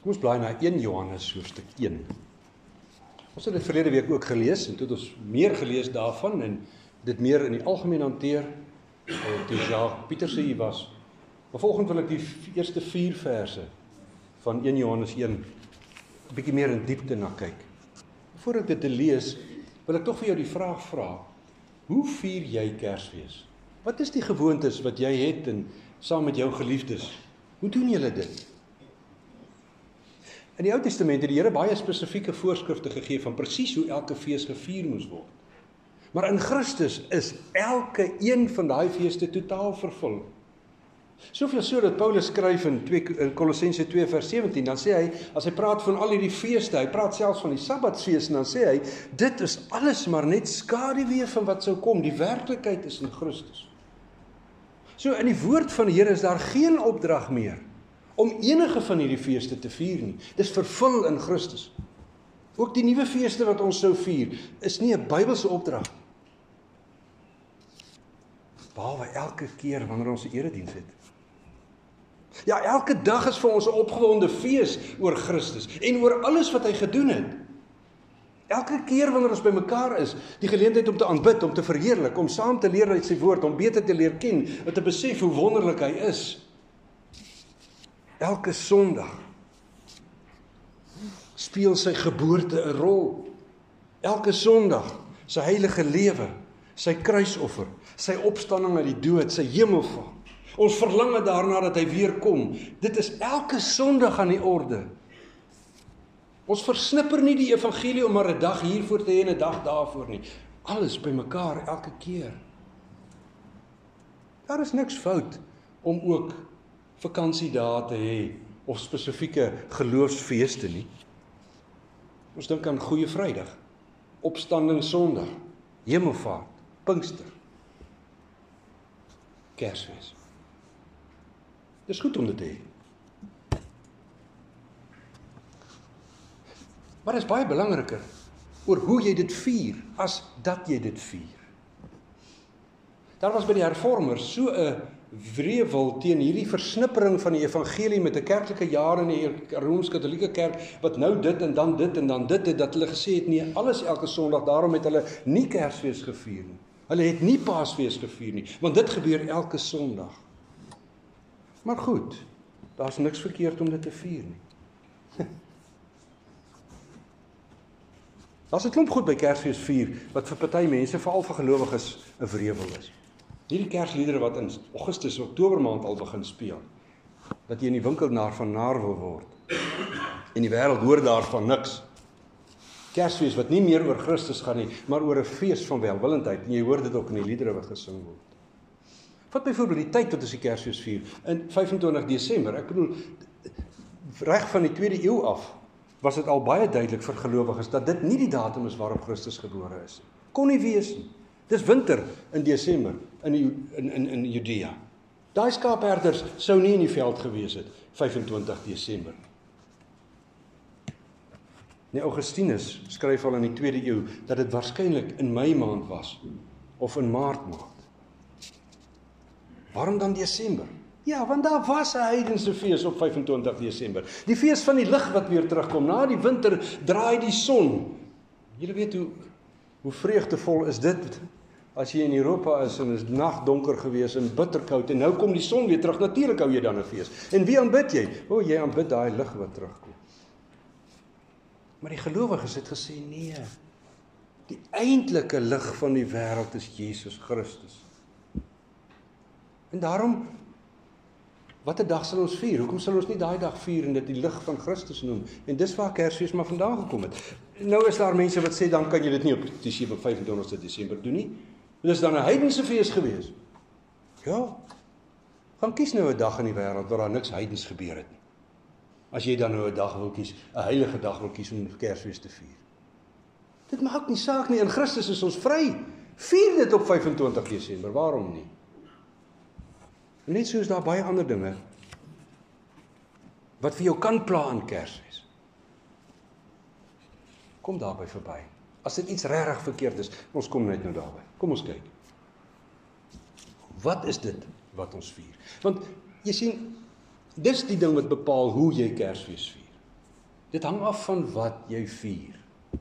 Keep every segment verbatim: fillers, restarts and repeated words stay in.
Kom ons blaai na een Johannes hoofstuk een. Ons het dit verlede week ook gelees, en toe het ons meer gelees daarvan, en dit meer in die algemeen hanteer, toe Jacques Pieterse hier was. Maar volgende wil ek die eerste vier verse van een Johannes een, 'n bietjie meer in diepte na kyk. Voordat ek dit te lees, wil ek tog vir jou die vraag vra, hoe vier jy Kersfees? Wat is die gewoontes wat jy het, en saam met jou geliefdes? Hoe doen julle dit? In die Ou Testament het die Here baie spesifieke voorskrifte gegee van presies hoe elke fees gevier moes word. Maar in Christus is elke een van daai feeste totaal vervul. Soveel so dat Paulus skryf in Kolossense twee vers sewentien, dan sê hy, as hy praat van al hierdie feeste, hy praat selfs van die Sabbatsfees, en dan sê hy, dit is alles maar net skaduwee van wat sou kom, die werklikheid is in Christus. So in die woord van die Here is daar geen opdrag meer om enige van hierdie feeste te vier nie. Dis vervul in Christus. Ook die nuwe feeste wat ons sou vier, is nie 'n Bybelse opdrag. Behalwe elke keer wanneer ons 'n erediens het. Ja, elke dag is vir ons 'n opgewonde fees oor Christus en oor alles wat hy gedoen het. Elke keer wanneer ons by mekaar is, die geleentheid om te aanbid, om te verheerlik, om saam te leer uit sy woord, om beter te leer ken, om te besef hoe wonderlik hy is. Elke Sondag speel sy geboorte 'n rol. Elke Sondag sy heilige lewe, sy kruisoffer, sy opstanding uit die dood, sy hemelvaart. Ons verlange daarna dat hy weer kom. Dit is elke Sondag aan die orde. Ons versnipper nie die evangelie om maar 'n dag hiervoor te hê en 'n dag daarvoor nie. Alles by mekaar elke keer. Daar is niks fout om ook vakansiedae te hê of spesifieke geloofsfeeste nie. Ons dink aan Goeie Vrydag, Opstanding Sondag, Hemelvaart, Pinkster, Kersfees. Dis goed om dit te hê. Maar dit is baie belangriker oor hoe jy dit vier, as dat jy dit vier. Daar was by die hervormers so 'n wrevel teen hierdie versnippering van die evangelie met 'n kerklike jaar in die Rooms-Katolieke kerk, wat nou dit en dan dit en dan dit het, dat hulle gesê het, nee, alles elke Sondag, daarom het hulle nie Kersfees gevier nie. Hulle het nie Paasfees gevier nie, want dit gebeur elke Sondag. Maar goed, daar's niks verkeerd om dit te vier nie. Daar's 'n klomp goed by Kersfees vier, wat vir party mense, veral vir gelowiges, 'n wrevel is. Hierdie Kersliedere wat in Augustus, Oktober maand al begin speel, dat jy in die winkelnaar van naar wil word. En die wêreld hoor daarvan niks. Kersfees wat nie meer oor Christus gaan nie, maar oor 'n fees van welwillendheid. En jy hoor dit ook in die liedere wat gesing word. Vat byvoorbeeld die tyd wat ons die Kersfees vier, in vyf en twintig Desember. Ek bedoel, reg van die tweede eeu af, was dit al baie duidelik vir gelowiges, dat dit nie die datum is waarop Christus gebore is. Kon nie wees nie. Dis winter in Desember, in, in, in, in Judea. Daai skaapherders sou nie in die veld gewees het, vyf en twintig Desember. Nee, Augustinus skryf al in die tweede eeu, dat dit waarskynlik in Mei maand was, of in Maart maand. Waarom dan Desember? Ja, want daar was 'n heidense fees op vyf en twintig Desember. Die fees van die lig wat weer terugkom. Na die winter draai die son. Julle weet hoe, hoe vreugdevol is dit, as jy in Europa is en is nag donker gewees en bitterkoud, en nou kom die son weer terug. Natuurlik hou jy dan 'n fees. En wie aanbid jy? O, jy aanbid daai lig wat terugkom. Maar die gelowiges het gesê, nee, die eintlike lig van die wêreld is Jesus Christus. En daarom, watter dag sal ons vier? Hoekom sal ons nie daai dag vier en dit die lig van Christus noem? En dis waar Kersfees maar vandaan gekom het. Nou is daar mense wat sê, dan kan jy dit nie op die vyf en twintigste Desember doen nie. Dit is dan 'n heidense fees gewees. Ja, gaan kies nou 'n dag in die wêreld waar daar niks heidens gebeur het nie. As jy dan nou 'n dag wil kies, 'n heilige dag wil kies om Kersfees te vier. Dit maak nie saak nie, in Christus is ons vry. Vier dit op vyf en twintig Desember, waarom nie? Net soos daar baie ander dinge wat vir jou kan pla in Kersfees. Kom daarby verby. As dit iets regtig verkeerd is, ons kom net nou daarby. Kom ons kyk. Wat is dit wat ons vier? Want jy sien, dis die ding wat bepaal hoe jy Kersfees vier. Dit hang af van wat jy vier.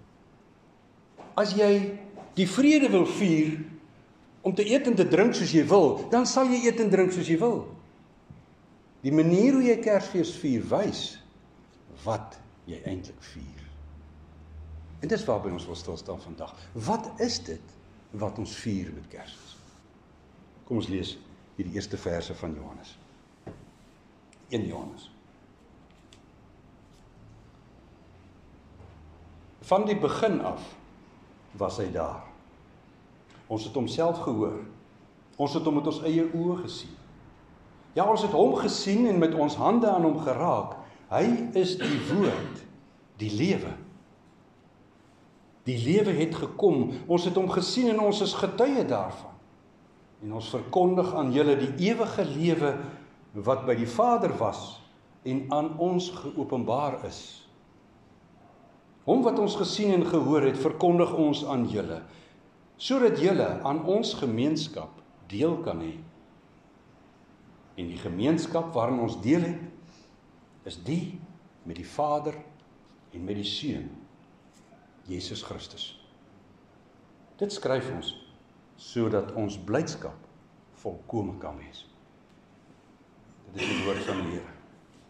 As jy die vrede wil vier, om te eet en te drink soos jy wil, dan sal jy eet en drink soos jy wil. Die manier hoe jy Kersfees vier, wys wat jy eintlik vier. En dis waarby ons wil stilstaan vandag. Wat is dit wat ons vier met Kersfees? Kom ons lees hierdie eerste verse van Johannes. een Johannes. Van die begin af was hy daar. Ons het hom self gehoor. Ons het hom met ons eie oë gesien. Ja, ons het hom gesien en met ons hande aan hom geraak. Hy is die woord, die lewe. Die lewe het gekom. Ons het hom gesien en ons is getuie daarvan. En ons verkondig aan julle die ewige lewe wat by die Vader was en aan ons geopenbaar is. Hom wat ons gesien en gehoor het, verkondig ons aan julle, sodat julle aan ons gemeenskap deel kan hê. En die gemeenskap waarin ons deel het, is die met die Vader en met die Seun, Jesus Christus. Dit skryf ons, sodat ons blydskap volkome kan wees. Dit is die woord van die Here.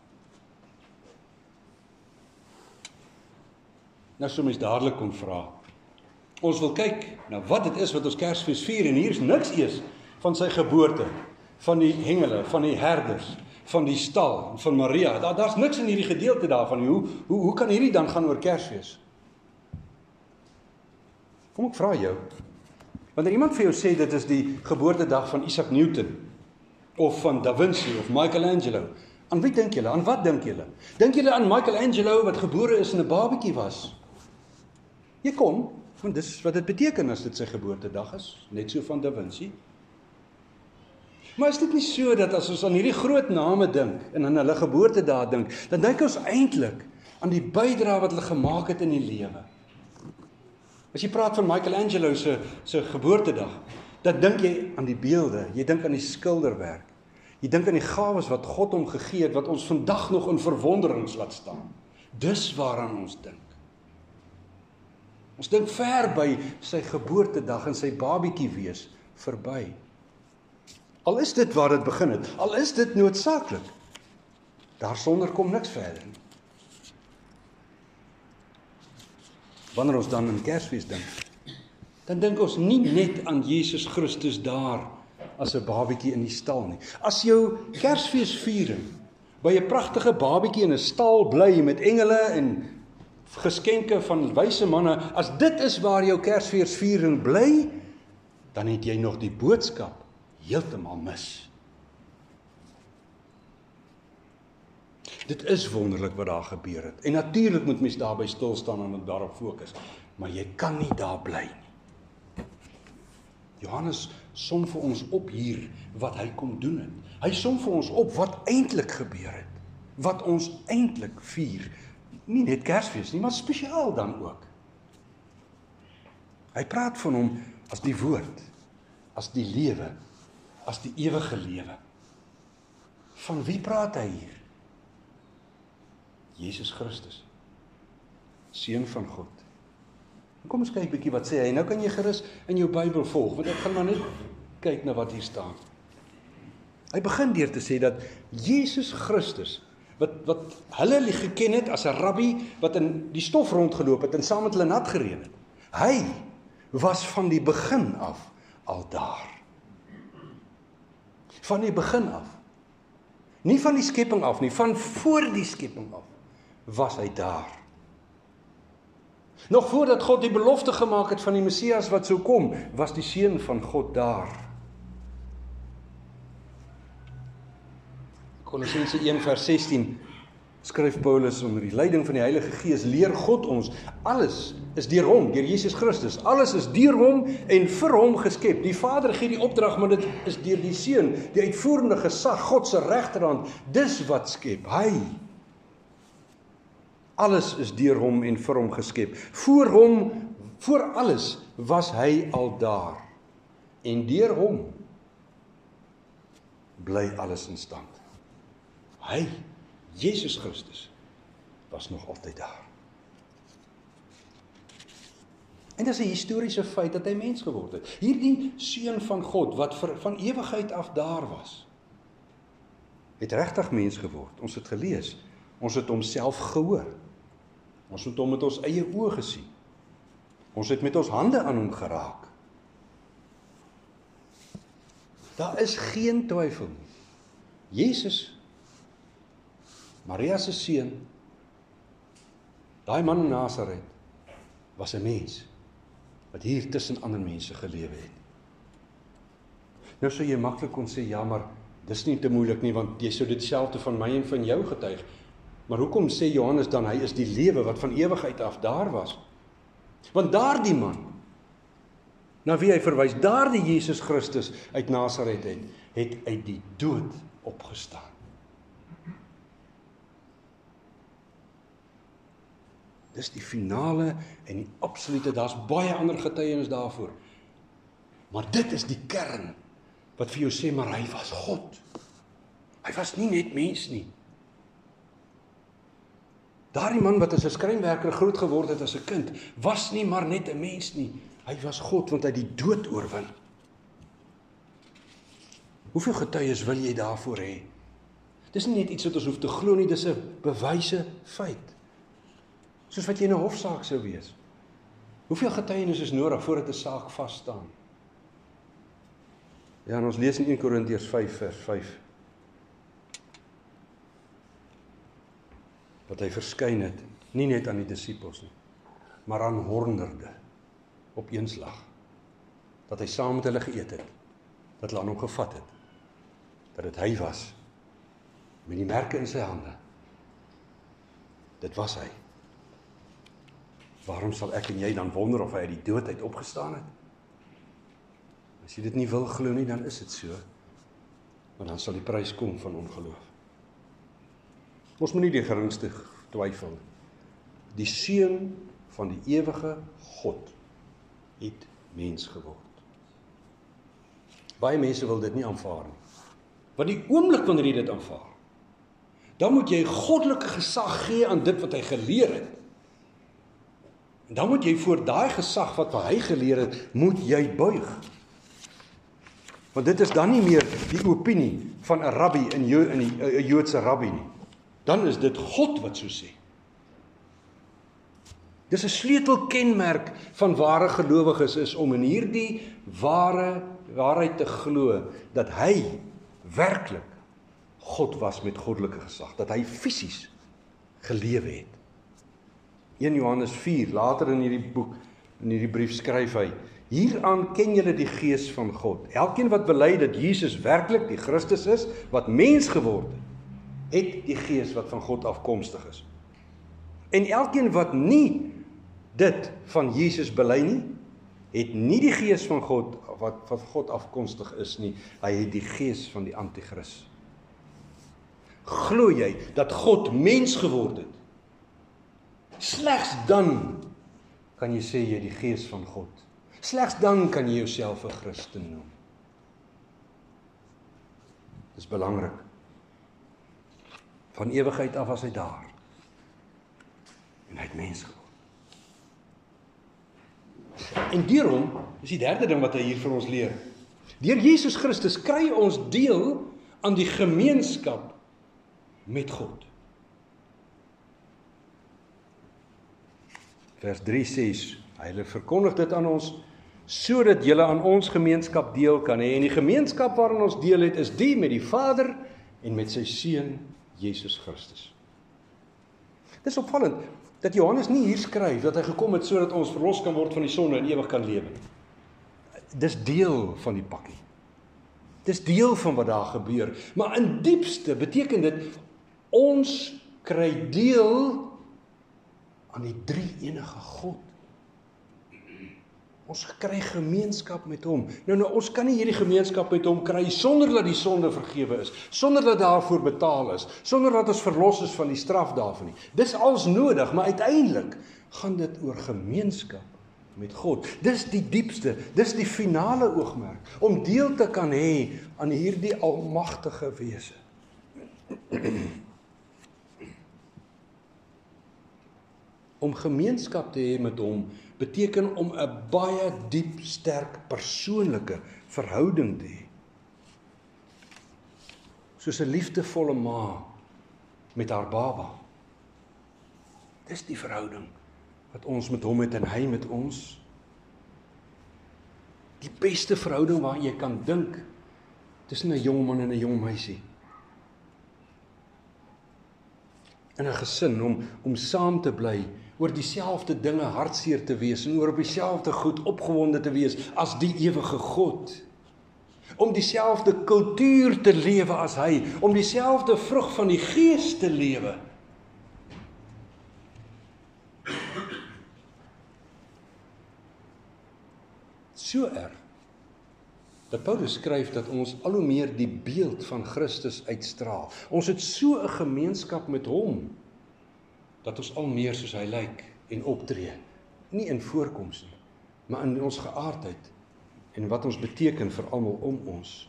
Nou sou mens dadelik kon vra, ons wil kyk na wat dit is wat ons Kersfees vier, en hier is niks eers van sy geboorte, van die hengele, van die herders, van die stal, van Maria. Daar, daar's niks in hierdie gedeelte daarvan. Hoe, hoe, hoe kan hierdie dan gaan oor Kersfees? Kom ek vra jou, wanneer iemand vir jou sê dit is die geboortedag van Isaac Newton, of van Da Vinci, of Michelangelo, aan wie dink julle? Aan wat dink julle? Dink julle aan Michelangelo wat gebore is en 'n babatjie was? Jy kom, want dis wat dit beteken as dit sy geboortedag is, net so van Da Vinci. Maar is dit nie so dat as ons aan hierdie groot name dink, en aan hulle geboortedae dink, dan dink ons eintlik aan die bydrae wat hulle gemaak het in die lewe. As jy praat van Michelangelo se se geboortedag, dan dink jy aan die beelde, jy dink aan die skilderwerk, jy dink aan die gawes wat God hom gegee het, wat ons vandag nog in verwonderings laat staan. Dis waaraan ons dink. Ons dink ver by sy geboortedag en sy babietjie wees verby. Al is dit waar dit begin het, al is dit noodsaaklik, daarsonder kom niks verder nie. Wanneer ons dan in Kersfees dink, dan dink ons nie net aan Jesus Christus daar as 'n babietjie in die stal nie. As jou Kersfeesviering by 'n pragtige babietjie in 'n stal bly met engele en geskenke van wyse manne, as dit is waar jou Kersfeesviering bly, dan het jy nog die boodskap heeltemal mis. Dit is wonderlik wat daar gebeur het. En natuurlik moet mens daarby stil staan en daarop fokus. Maar jy kan nie daar bly nie. Johannes som vir ons op hier wat hy kom doen het. Hy som vir ons op wat eintlik gebeur het. Wat ons eintlik vier. Nie net Kersfees nie, maar spesiaal dan ook. Hy praat van hom as die woord, as die lewe, as die ewige lewe. Van wie praat hy hier? Jesus Christus, Seun van God. Kom ons kyk bietjie wat sê hy. Nou kan jy gerus in jou Bybel volg, want ek gaan maar net kyk na wat hier staan. Hy begin deur te sê dat Jesus Christus, wat, wat hulle geken het as 'n rabbi, wat in die stof rondgeloop het en saam met hulle nat gereën het, hy was van die begin af al daar. Van die begin af. Nie van die skepping af nie, van voor die skepping af was hy daar. Nog voordat God die belofte gemaak het van die Messias wat sou kom, was die Seun van God daar. Kolossense een vers sestien skryf Paulus onder die leiding van die Heilige Gees, leer God ons, alles is deur hom, deur Jesus Christus, alles is deur hom en vir hom geskep. Die Vader gee die opdrag, maar dit is deur die Seun, die uitvoerende gesag, God se regterhand, dis wat skep, hy. Alles is deur hom en vir hom geskep. Voor hom, voor alles was hy al daar. En deur hom bly alles in stand. Hy, Jesus Christus, was was nog altyd daar. En dit is 'n historiese feit dat hy mens geword het. Hierdie seun van God, wat vir, van ewigheid af daar was, het regtig mens geword. Ons het gelees, ons het homself gehoor, ons het hom met ons eie oë gesien, ons het met ons hande aan hom geraak. Daar is geen twyfel nie. Jesus, Maria se seun, daai man in Nasaret, was 'n mens, wat hier tussen ander mense gelewe het. Nou sou jy maklik kon sê, ja, maar dis nie te moeilik nie, want jy sou dit selfde van my en van jou getuig. Maar hoekom sê Johannes dan, hy is die lewe wat van ewigheid af daar was? Want daardie man, na wie hy verwys, daardie Jesus Christus uit Nasaret het, het uit die dood opgestaan. Dis die finale en die absolute, daar's baie ander getuienis daarvoor. Maar dit is die kern, wat vir jou sê, maar hy was God. Hy was nie net mens nie. Daardie man wat as 'n skrynwerker groot geword het as 'n kind, was nie maar net 'n mens nie. Hy was God, want hy die dood oorwin. Hoeveel getuies wil jy daarvoor hê? Dis nie net iets wat ons hoef te glo nie, dis 'n bewyse feit. Soos wat jy in 'n hofsaak sou wees. Hoeveel getuienis is nodig voordat 'n saak vas staan? Ja, en ons lees in Eerste Korintiërs vyf vers vyf. Dat hy verskyn het, nie net aan die disippels nie, maar aan honderde op een slag. Dat hy saam met hulle geëet het, dat hulle aan hom gevat het, dat dit hy was, met die merke in sy hande. Dit was hy. Waarom sal ek en jy dan wonder of hy uit die dood uit opgestaan het? As jy dit nie wil glo nie, dan is dit so. Maar dan sal die prys kom van ongeloof. Ons moet nie die geringste twyfel. Die seun van die ewige God het mens geword. Baie mense wil dit nie aanvaar nie. Want die oomblik wanneer jy dit aanvaar, dan moet jy goddelike gesag gee aan dit wat hy geleer het. En dan moet jy voor daai gesag wat hy geleer het, moet jy buig. Want dit is dan nie meer die opinie van 'n rabbi in Jo in die 'n Joodse rabbi nie. Dan is dit God wat so sê. Dis 'n sleutelkenmerk van ware gelowiges is om in hierdie ware waarheid te glo dat hy werklik God was met goddelike gesag, dat hy fisies gelewe het. Eerste Johannes vier, later in hierdie boek, in hierdie brief skryf hy, hieraan ken julle die gees van God. Elkeen wat bely dat Jesus werklik die Christus is, wat mens geword het, het die gees wat van God afkomstig is. En elkeen wat nie dit van Jesus bely nie, het nie die gees van God, wat van God afkomstig is nie, hy het die gees van die anti-kris. Glo jy dat God mens geword het? Slegs dan kan jy sê jy die gees van God. Slegs dan kan jy jouself 'n Christen noem. Dis belangrik. Van ewigheid af was hy daar. En hy het mens geword. En daarom is die derde ding wat hy hier vir ons leer. Deur Jesus Christus kry ons deel aan die gemeenskap met God. Vers drie sê, hy verkondig dit aan ons, sodat julle aan ons gemeenskap deel kan hê. En die gemeenskap waarin ons deel het, is die met die Vader en met sy Seun, Jesus Christus. Dit is opvallend, dat Johannes nie hier skryf, dat hy gekom het, sodat ons verlos kan word van die sonde en ewig kan lewe. Dis deel van die pakkie. Dis deel van wat daar gebeur. Maar in diepste beteken dit, ons kry deel aan die drie enige God. Ons kry gemeenskap met hom. Nou, nou, ons kan nie hierdie gemeenskap met hom kry, sonder dat die sonde vergewe is, sonder dat daarvoor betaal is, sonder dat ons verlos is van die straf daarvan nie. Dis alles nodig, maar uiteindelik gaan dit oor gemeenskap met God. Dis die diepste, dis die finale oogmerk, om deel te kan hê aan hierdie almagtige wese. Om gemeenskap te hê met hom beteken om 'n baie diep, sterk, persoonlike verhouding te hê. Soos 'n liefdevolle ma met haar baba. Dis die verhouding wat ons met hom het en hy met ons. Die beste verhouding waar jy kan dink tussen 'n jong man en 'n jong meisie. In 'n gesin om om saam te bly, oor dieselfde dinge hartseer te wees en oor op dieselfde goed opgewonde te wees as die ewige God. Om dieselfde kultuur te lewe as hy, om dieselfde vrug van die Gees te lewe. So erg dat Paulus skryf dat ons al hoe meer die beeld van Christus uitstraal. Ons het so 'n gemeenskap met hom, dat ons al meer soos hy lyk en optree. Nie in voorkoms nie, maar in ons geaardheid en wat ons beteken vir almal om ons.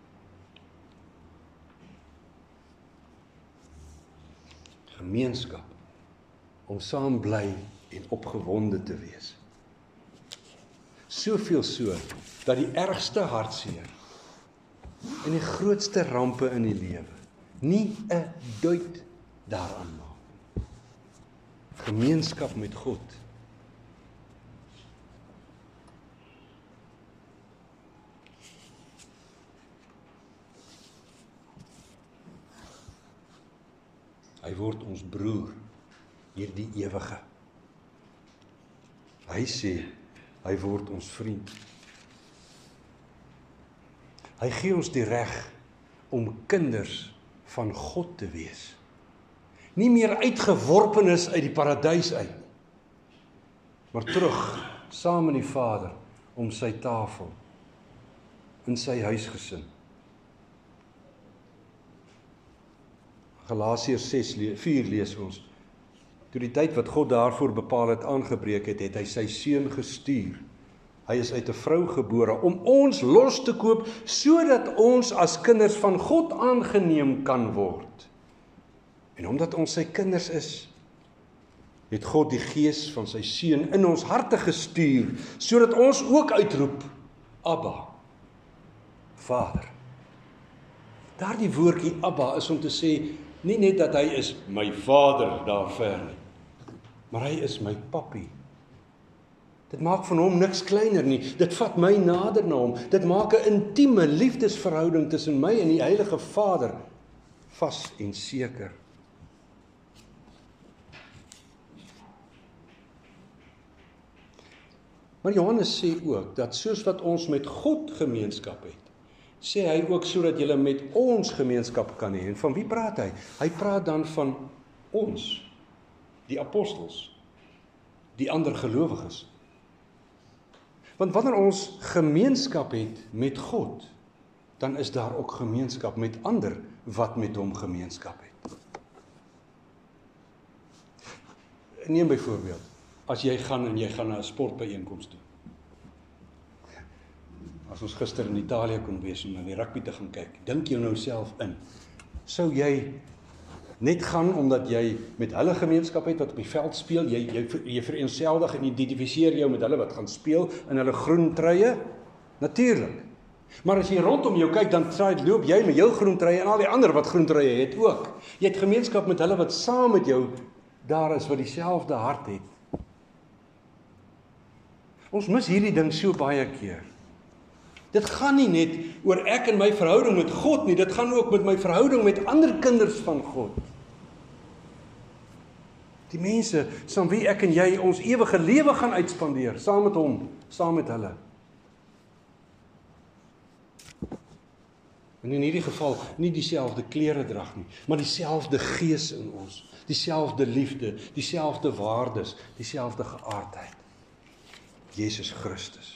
Gemeenskap, om saam bly en opgewonde te wees. Soveel so, dat die ergste hartseer en die grootste rampe in die lewe nie 'n duit daaraan maak. Gemeenskap met God. Hy word ons broer, hierdie ewige. Hy sê, hy word ons vriend. Hy gee ons die reg om kinders van God te wees. Nie meer uitgeworpenes uit die paradys uit, maar terug, saam met die Vader, om sy tafel, in sy huisgesin. Galasiërs ses, vier lees ons, toe die tyd wat God daarvoor bepaal het aangebreek het, het hy sy seun gestuur. Hy is uit 'n vrou gebore, om ons los te koop, sodat ons as kinders van God aangeneem kan word. En omdat ons sy kinders is, het God die gees van sy seun in ons harte gestuur, sodat ons ook uitroep, Abba, Vader. Daardie woordjie Abba is om te sê, nie net dat hy is my Vader daar ver nie, maar hy is my pappie. Dit maak van hom niks kleiner nie, dit vat my nader na hom, dit maak 'n intieme liefdesverhouding tussen my en die Heilige Vader, vas en seker. Maar Johannes sê ook, dat soos wat ons met God gemeenskap het, sê hy ook sodat julle met ons gemeenskap kan hê. En van wie praat hy? Hy praat dan van ons, die apostels, die ander gelowiges. Want wanneer ons gemeenskap het met God, dan is daar ook gemeenskap met ander wat met hom gemeenskap het. Neem byvoorbeeld, as jy gaan en jy gaan na 'n sportbyeenkoms toe. As ons gister in Italië kon wees om na die rugby te gaan kyk, dink jou nou self in, sou jy net gaan omdat jy met hulle gemeenskap het wat op die veld speel, jy, jy, jy vereenseldig en identifiseer jou met hulle wat gaan speel in hulle groen truie? Natuurlik. Maar as jy rondom jou kyk, dan loop jy met jou groen truie en al die ander wat groen truie het ook. Jy het gemeenskap met hulle wat saam met jou daar is, wat dieselfde hart het. Ons mis hierdie ding so baie keer. Dit gaan nie net oor ek en my verhouding met God nie, dit gaan ook met my verhouding met ander kinders van God. Die mense, saam wie ek en jy ons ewige lewe gaan uitspandeer, saam met hom, saam met hulle. En in hierdie geval, nie dieselfde klere drag nie, maar dieselfde gees in ons, dieselfde liefde, dieselfde waardes, dieselfde geaardheid. Jesus Christus.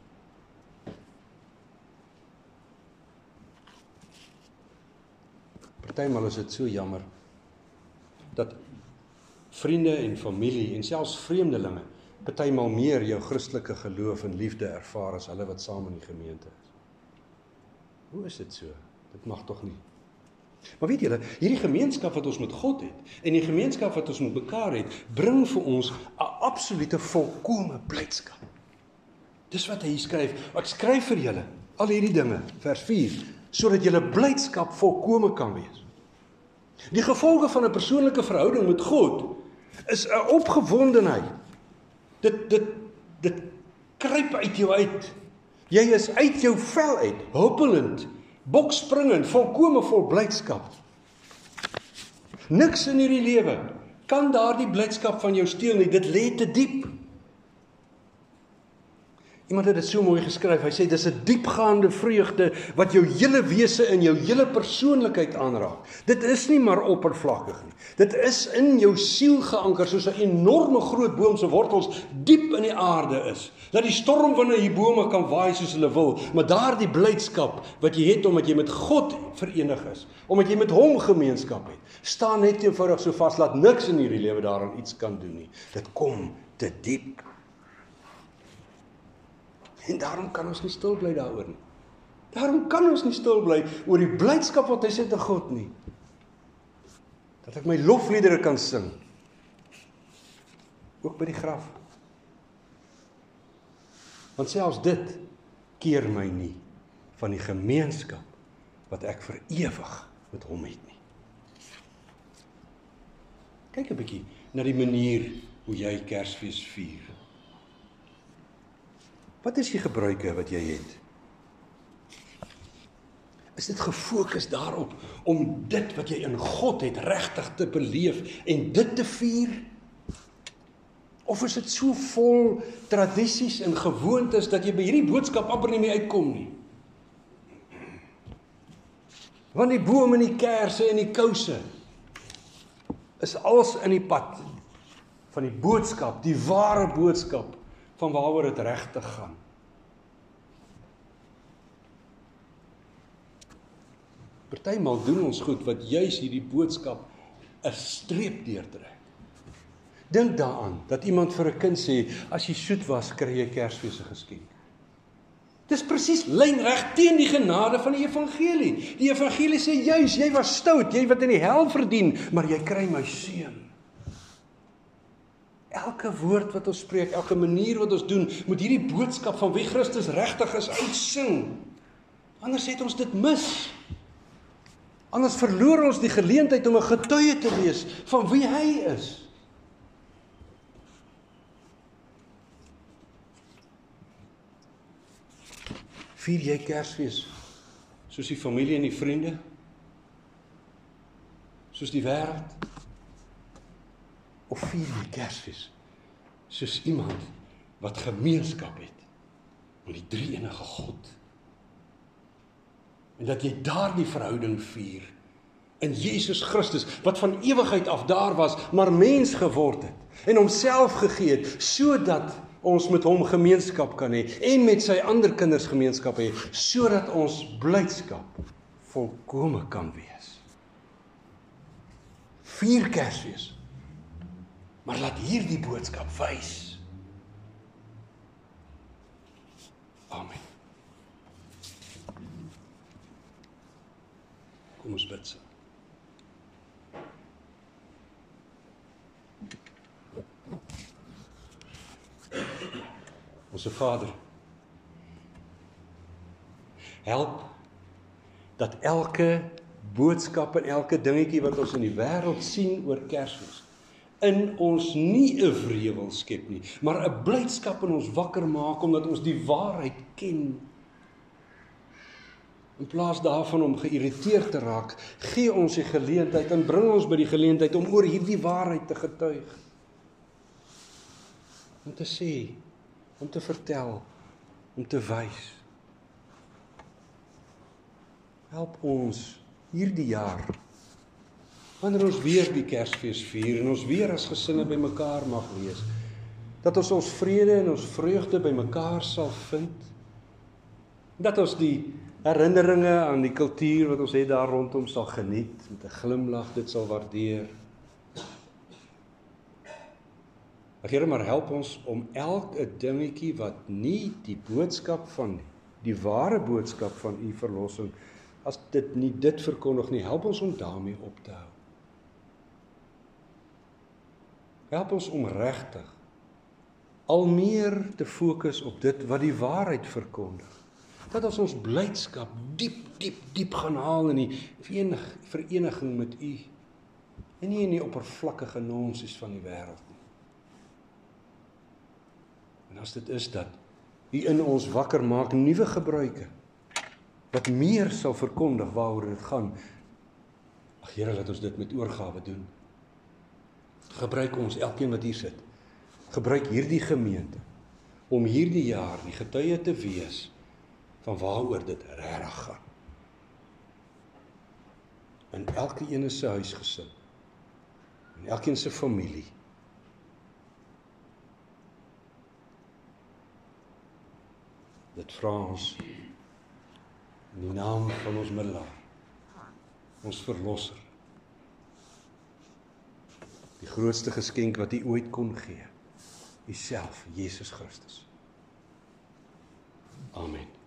Partymal is dit so jammer, dat vriende en familie, en selfs vreemdelinge, partymal meer jou Christelike geloof en liefde ervaar as hulle wat saam in die gemeente is. Hoe is dit so? Dit mag tog nie. Maar weet julle, hierdie gemeenskap wat ons met God het, en die gemeenskap wat ons met mekaar het, bring vir ons 'n absolute volkome blydskap. Dis wat hy skryf. Ek skryf vir julle al hierdie dinge, vers vier, sodat julle blydskap volkome kan wees. Die gevolge van 'n persoonlike verhouding met God is 'n opgewondenheid. Dit dit dit kruip uit jou uit. Jy is uit jou vel uit, huppelend, bokspringend, volkome vol blydskap. Niks in hierdie lewe kan daardie blydskap van jou steel nie, dit lê te diep. Iemand het dit so mooi geskryf, hy sê, dis 'n diepgaande vreugde, wat jou hele wese en jou hele persoonlikheid aanraak. Dit is nie maar oppervlakkig nie, dit is in jou siel geanker, soos 'n enorme groot boom se wortels diep in die aarde is, dat die stormwinde hier bome kan waai soos hulle wil, maar daardie blydskap, wat jy het, omdat jy met God verenig is, omdat jy met hom gemeenskap het, staan net eenvoudig so vas, laat niks in hierdie lewe daaraan iets kan doen nie, dit kom te diep. En daarom kan ons nie stil bly daaroor nie. Daarom kan ons nie stil bly oor die blydskap wat hy sê te God nie. Dat ek my lofliedere kan sing. Ook by die graf. Want selfs dit keer my nie van die gemeenskap wat ek vir ewig met hom het nie. Kyk 'n bietjie na die manier hoe jy Kersfees vier. Wat is die gebruike wat jy het? Is dit gefokus daarop om dit wat jy in God het regtig te beleef en dit te vier? Of is dit so vol tradisies en gewoontes dat jy by hierdie boodskap amper nie meer uitkom nie? Want die boom en die kersse en die kouse is alles in die pad van die boodskap, die ware boodskap van waaroor dit regtig gaan. Partymal doen ons goed wat juis hierdie boodskap 'n streep deurtrek. Dink daaraan dat iemand vir 'n kind sê, as jy soet was, kry jy Kersfees 'n geskenk. Dis presies lynreg teen die genade van die evangelie. Die evangelie sê juis, jy was stout, jy wat in die hel verdien, maar jy kry my seun. Elke woord wat ons spreek, elke manier wat ons doen, moet hierdie boodskap van wie Christus regtig is uitsing. Anders het ons dit mis. Anders verloor ons die geleentheid om 'n getuie te wees van wie hy is. Vier jy Kersfees soos die familie en die vriende? Soos die wêreld? Of vier jy Kersfees soos iemand wat gemeenskap het met die drie-enige God? En dat jy daardie verhouding vier in Jesus Christus, wat van ewigheid af daar was, maar mens geword het en homself gegee het, sodat ons met hom gemeenskap kan hê en met sy ander kinders gemeenskap hê, sodat ons blydskap volkome kan wees. Vier Kersfees, maar laat hierdie boodskap wys. Amen. Kom ons bid saam. Onse Vader, help dat elke boodskap en elke dingetjie wat ons in die wêreld sien oor Kersfees, in ons nie 'n wrevel skep nie, maar 'n blydskap in ons wakker maak, omdat ons die waarheid ken. In plaas daarvan om geïrriteerd te raak, gee ons die geleentheid en bring ons by die geleentheid om oor hierdie waarheid te getuig. Om te sê, om te vertel, om te wys. Help ons hierdie jaar, wanneer ons weer die Kersfees vier en ons weer as gesinne by mekaar mag wees, dat ons ons vrede en ons vreugde by mekaar sal vind, dat ons die herinneringe aan die kultuur wat ons het daar rondom sal geniet, met 'n glimlag dit sal waardeer. Here, maar help ons om elke dingetjie wat nie die boodskap van, die ware boodskap van u verlossing as dit nie dit verkondig nie, help ons om daarmee op te hou. Help ons om regtig al meer te fokus op dit wat die waarheid verkondig. Dat ons ons blydskap diep, diep, diep gaan haal in die verenig, vereniging met U, en nie in die oppervlakkige nonsies van die wêreld nie. En as dit is dat U in ons wakker maak nuwe gebruike, wat meer sal verkondig waaroor dit gaan, ag Here, laat ons dit met oorgawe doen. Gebruik ons, elkeen wat hier sit, gebruik hierdie gemeente, om hierdie jaar die getuie te wees, van waaroor dit regtig gaan. In elke ene se huisgesin, in elkeen se familie. Dit vra ons in die naam van ons middelaar, ons verlosser, die grootste geskenk wat U ooit kon gee, U self, Jesus Christus. Amen.